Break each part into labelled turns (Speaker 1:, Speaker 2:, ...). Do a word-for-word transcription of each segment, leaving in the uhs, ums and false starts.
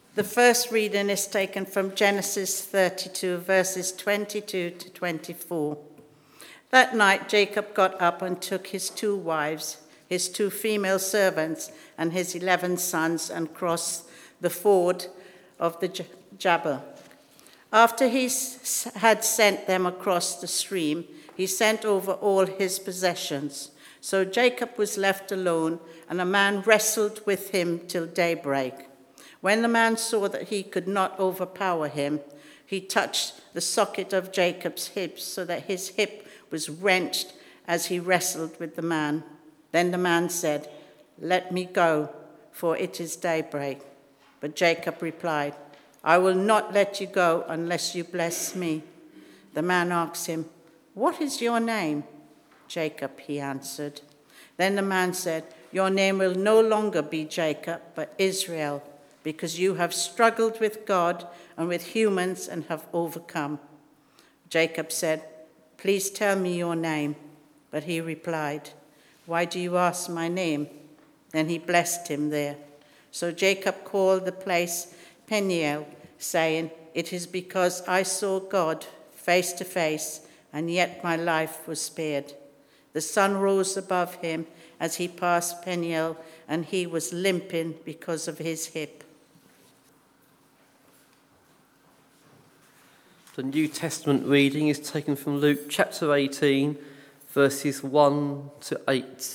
Speaker 1: The first reading is taken from Genesis thirty-two, verses twenty-two to twenty-four. That night Jacob got up and took his two wives, his two female servants, and his eleven sons, and crossed the ford of the Jabbok. After he had sent them across the stream, he sent over all his possessions. So Jacob was left alone, and a man wrestled with him till daybreak. When the man saw that he could not overpower him, he touched the socket of Jacob's hip, so that his hip was wrenched as he wrestled with the man. Then the man said, "Let me go, for it is daybreak." But Jacob replied, "I will not let you go unless you bless me." The man asked him, "What is your name?" "Jacob," he answered. Then the man said, "Your name will no longer be Jacob, but Israel, because you have struggled with God and with humans and have overcome." Jacob said, "Please tell me your name." But he replied, "Why do you ask my name?" Then he blessed him there. So Jacob called the place Peniel, saying, "It is because I saw God face to face, and yet my life was spared." The sun rose above him as he passed Peniel, and he was limping because of his hip.
Speaker 2: The New Testament reading is taken from Luke chapter eighteen, verses one to eight.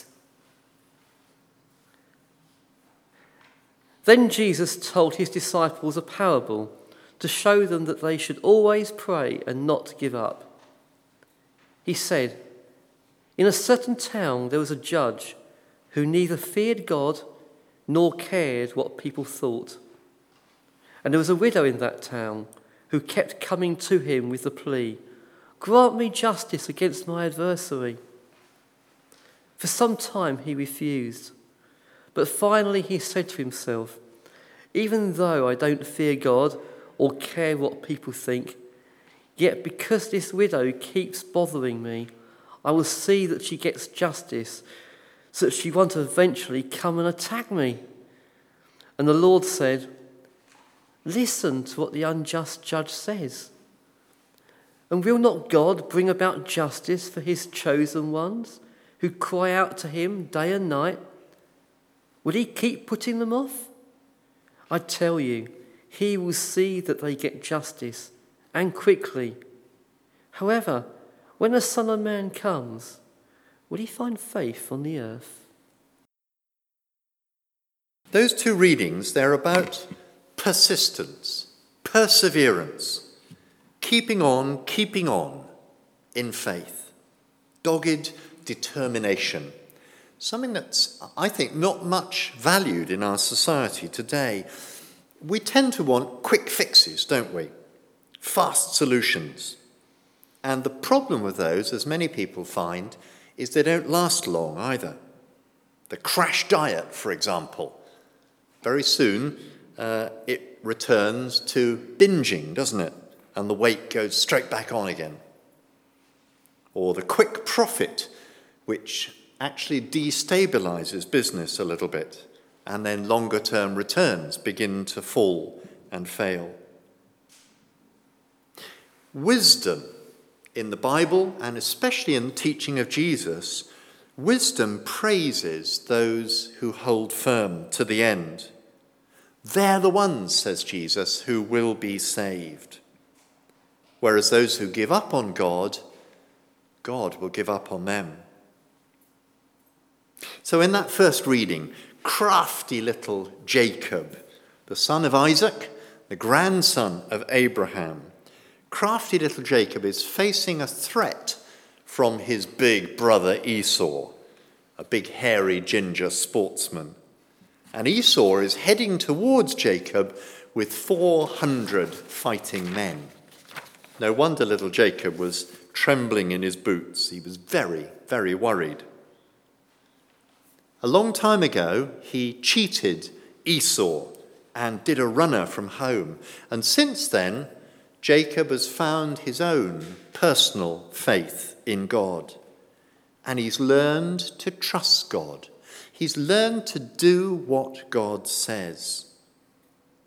Speaker 2: Then Jesus told his disciples a parable to show them that they should always pray and not give up. He said, "In a certain town there was a judge who neither feared God nor cared what people thought. And there was a widow in that town who kept coming to him with the plea, 'Grant me justice against my adversary.' For some time he refused, but finally he said to himself, 'Even though I don't fear God or care what people think, yet because this widow keeps bothering me, I will see that she gets justice, so that she won't eventually come and attack me.' And the Lord said, 'Listen to what the unjust judge says. And will not God bring about justice for his chosen ones who cry out to him day and night? Will he keep putting them off? I tell you, he will see that they get justice, and quickly. However, when the Son of Man comes, will he find faith on the earth?'"
Speaker 3: Those two readings, they're about persistence, perseverance, keeping on, keeping on in faith, dogged determination, something that's, I think, not much valued in our society today. We tend to want quick fixes, don't we? Fast solutions. And the problem with those, as many people find, is they don't last long either. The crash diet, for example. Very soon, uh, it returns to binging, doesn't it? And the weight goes straight back on again. Or the quick profit, which actually destabilizes business a little bit, and then longer-term returns begin to fall and fail. Wisdom in the Bible, and especially in the teaching of Jesus, wisdom praises those who hold firm to the end. They're the ones, says Jesus, who will be saved. Whereas those who give up on God, God will give up on them. So in that first reading, crafty little Jacob, the son of Isaac, the grandson of Abraham, crafty little Jacob is facing a threat from his big brother Esau, a big hairy ginger sportsman. And Esau is heading towards Jacob with four hundred fighting men. No wonder little Jacob was trembling in his boots. He was very, very worried. A long time ago, he cheated Esau and did a runner from home. And since then, Jacob has found his own personal faith in God. And he's learned to trust God. He's learned to do what God says.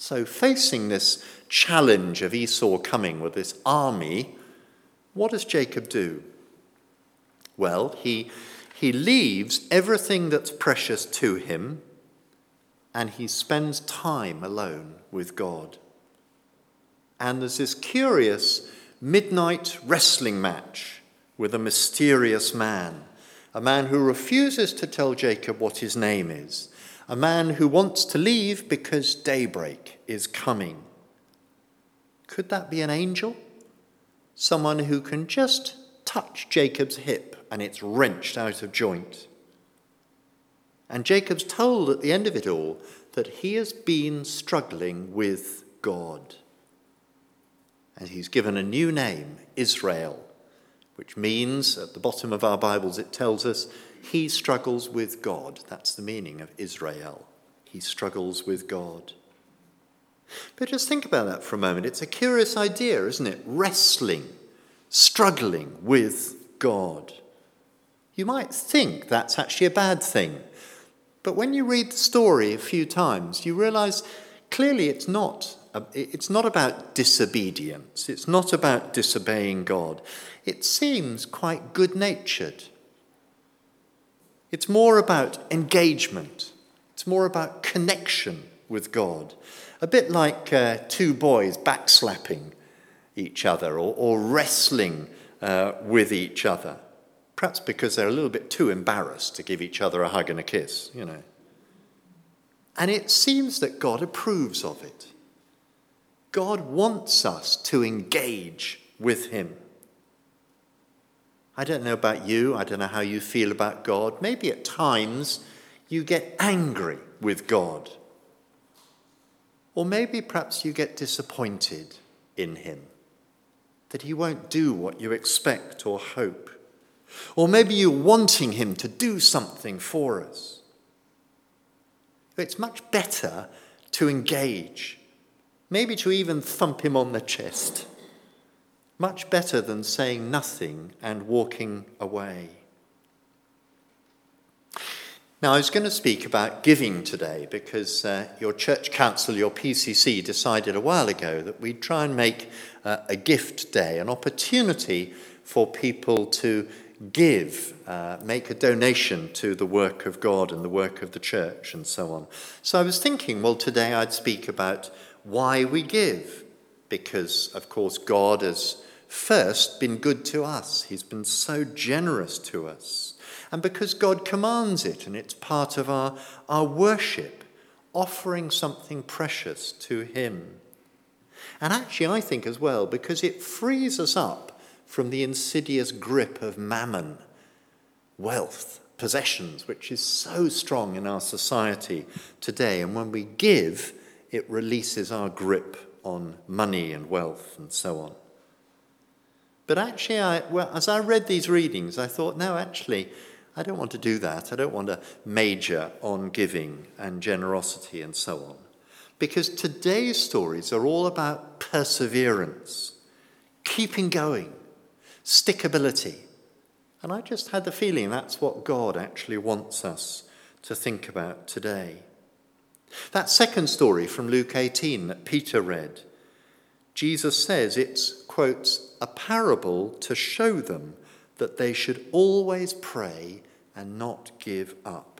Speaker 3: So facing this challenge of Esau coming with this army, what does Jacob do? Well, he, he leaves everything that's precious to him, and he spends time alone with God. And there's this curious midnight wrestling match with a mysterious man, a man who refuses to tell Jacob what his name is, a man who wants to leave because daybreak is coming. Could that be an angel? Someone who can just touch Jacob's hip and it's wrenched out of joint. And Jacob's told at the end of it all that he has been struggling with God. And he's given a new name, Israel, which means, at the bottom of our Bibles it tells us, he struggles with God. That's the meaning of Israel. He struggles with God. But just think about that for a moment. It's a curious idea, isn't it? Wrestling, struggling with God. You might think that's actually a bad thing. But when you read the story a few times, you realize clearly it's not. It's not about disobedience. It's not about disobeying God. It seems quite good-natured. It's more about engagement. It's more about connection with God. A bit like uh, two boys backslapping each other or, or wrestling uh, with each other. Perhaps because they're a little bit too embarrassed to give each other a hug and a kiss, you know. And it seems that God approves of it. God wants us to engage with him. I don't know about you. I don't know how you feel about God. Maybe at times you get angry with God. Or maybe perhaps you get disappointed in him, that he won't do what you expect or hope. Or maybe you're wanting him to do something for us. It's much better to engage, maybe to even thump him on the chest. Much better than saying nothing and walking away. Now, I was going to speak about giving today because uh, your church council, your P C C, decided a while ago that we'd try and make uh, a gift day, an opportunity for people to give, uh, make a donation to the work of God and the work of the church and so on. So I was thinking, well, today I'd speak about why we give, because, of course, God has first been good to us. He's been so generous to us. And because God commands it, and it's part of our, our worship, offering something precious to him. And actually, I think as well, because it frees us up from the insidious grip of mammon, wealth, possessions, which is so strong in our society today. And when we give, it releases our grip on money and wealth and so on. But actually, I, well, as I read these readings, I thought, no, actually, I don't want to do that. I don't want to major on giving and generosity and so on. Because today's stories are all about perseverance, keeping going, stickability. And I just had the feeling that's what God actually wants us to think about today. That second story from Luke eighteen that Peter read, Jesus says it's, quotes, a parable to show them that they should always pray and not give up.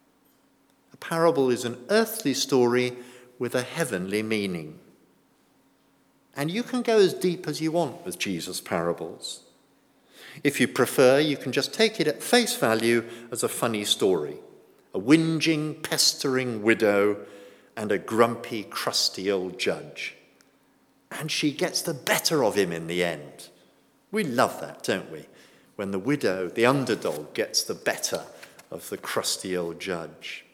Speaker 3: A parable is an earthly story with a heavenly meaning. And you can go as deep as you want with Jesus' parables. If you prefer, you can just take it at face value as a funny story. A whinging, pestering widow and a grumpy, crusty old judge. And she gets the better of him in the end. We love that, don't we? When the widow, the underdog, gets the better of the crusty old judge.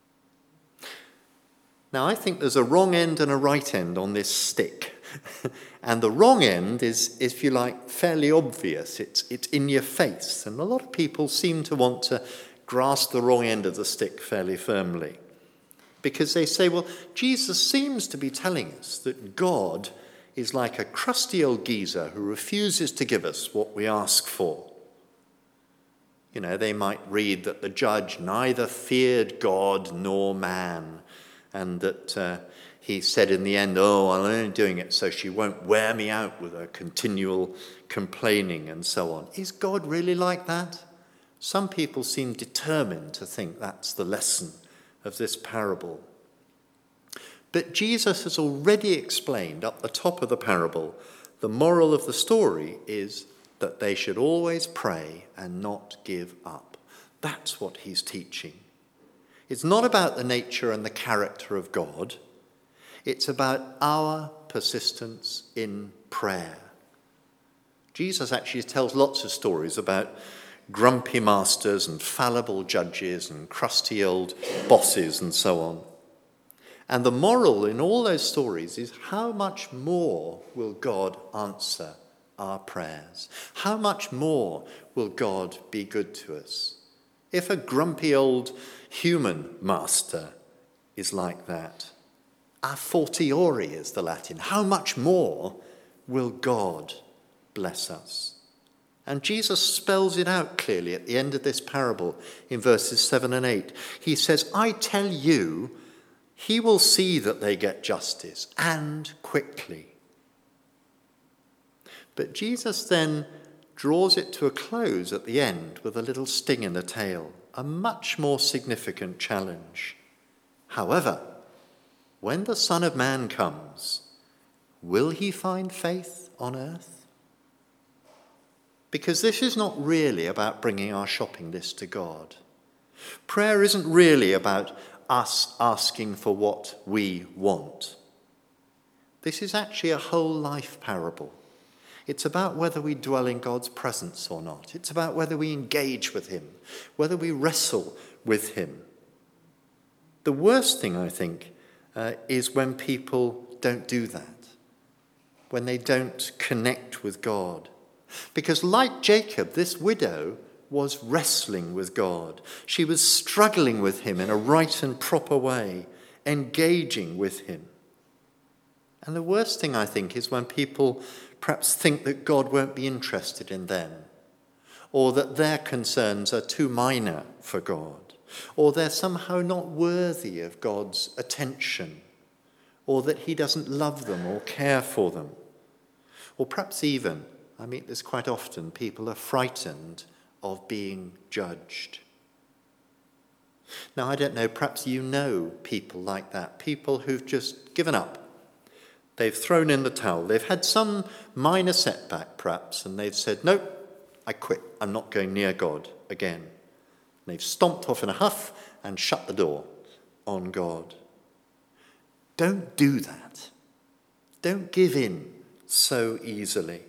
Speaker 3: Now, I think there's a wrong end and a right end on this stick. And the wrong end is, if you like, fairly obvious. It's, it's in your face. And a lot of people seem to want to grasp the wrong end of the stick fairly firmly. Because they say, well, Jesus seems to be telling us that God is like a crusty old geezer who refuses to give us what we ask for. You know, they might read that the judge neither feared God nor man, and that uh, he said in the end, oh, I'm only doing it so she won't wear me out with her continual complaining and so on. Is God really like that? Some people seem determined to think that's the lesson of this parable. But Jesus has already explained up the top of the parable, the moral of the story is that they should always pray and not give up. That's what he's teaching. It's not about the nature and the character of God. It's about our persistence in prayer. Jesus actually tells lots of stories about grumpy masters and fallible judges and crusty old bosses and so on. And the moral in all those stories is how much more will God answer our prayers? How much more will God be good to us? If a grumpy old human master is like that, a fortiori is the Latin, how much more will God bless us? And Jesus spells it out clearly at the end of this parable in verses seven and eight. He says, I tell you, he will see that they get justice, and quickly. But Jesus then draws it to a close at the end with a little sting in the tail, a much more significant challenge. However, when the Son of Man comes, will he find faith on earth? Because this is not really about bringing our shopping list to God. Prayer isn't really about us asking for what we want. This is actually a whole life parable. It's about whether we dwell in God's presence or not. It's about whether we engage with him, whether we wrestle with him. The worst thing, I think, uh, is when people don't do that, when they don't connect with God. Because like Jacob, this widow was wrestling with God. She was struggling with him in a right and proper way, engaging with him. And the worst thing, I think, is when people perhaps think that God won't be interested in them, or that their concerns are too minor for God, or they're somehow not worthy of God's attention, or that he doesn't love them or care for them. Or perhaps even, I meet this quite often, people are frightened of being judged. Now, I don't know, perhaps you know people like that, people who've just given up. They've thrown in the towel. They've had some minor setback, perhaps, and they've said, nope, I quit. I'm not going near God again. And they've stomped off in a huff and shut the door on God. Don't do that. Don't give in so easily.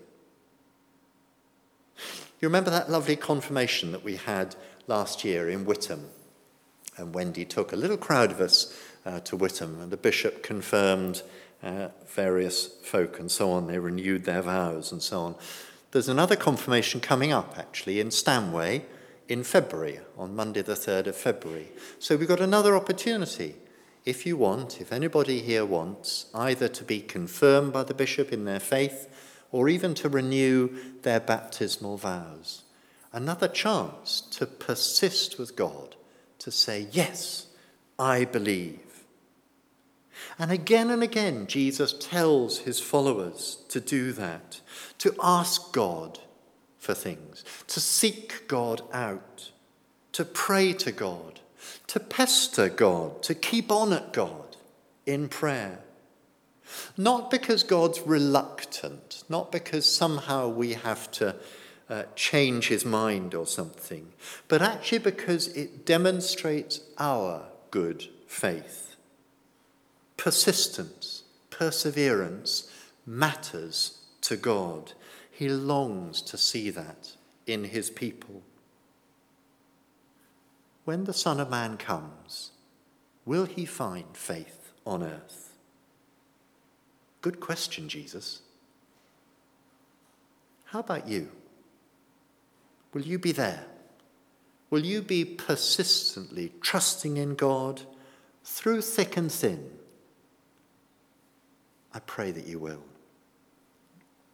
Speaker 3: You remember that lovely confirmation that we had last year in Whittam? And Wendy took a little crowd of us uh, to Whittam, and the bishop confirmed uh, various folk and so on. They renewed their vows and so on. There's another confirmation coming up, actually, in Stanway in February, on Monday the third of February. So we've got another opportunity. If you want, if anybody here wants, either to be confirmed by the bishop in their faith, or even to renew their baptismal vows. Another chance to persist with God, to say, yes, I believe. And again and again, Jesus tells his followers to do that, to ask God for things, to seek God out, to pray to God, to pester God, to keep on at God in prayer. Not because God's reluctant, not because somehow we have to uh, change his mind or something, but actually because it demonstrates our good faith. Persistence, perseverance matters to God. He longs to see that in his people. When the Son of Man comes, will he find faith on earth? Good question, Jesus. How about you? Will you be there? Will you be persistently trusting in God through thick and thin? I pray that you will.